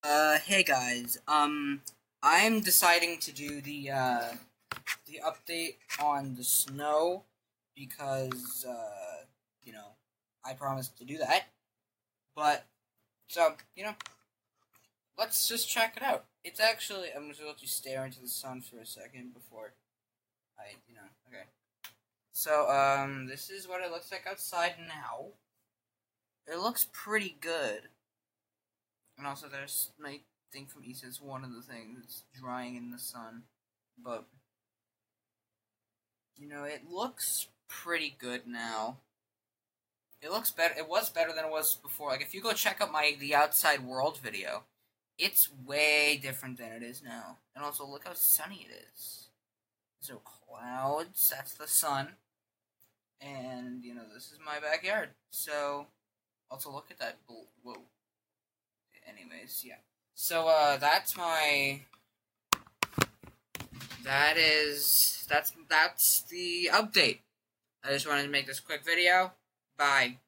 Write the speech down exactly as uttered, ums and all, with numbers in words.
Uh, hey guys. Um, I'm deciding to do the uh the update on the snow because uh you know I promised to do that. But so you know, let's just check it out. It's actually I'm just going to stare into the sun for a second before I you know okay. So um, this is what it looks like outside now. It looks pretty good. And also, there's my thing from East. It's one of the things that's drying in the sun, but you know, it looks pretty good now. It looks better. It was better than it was before. Like if you go check out my the Outside World video, it's way different than it is now. And also, look how sunny it is. So clouds. That's the sun. And you know, this is my backyard. So also look at that. Whoa. Anyways, yeah. So, uh, that's my, that is, that's, that's the update. I just wanted to make this quick video. Bye.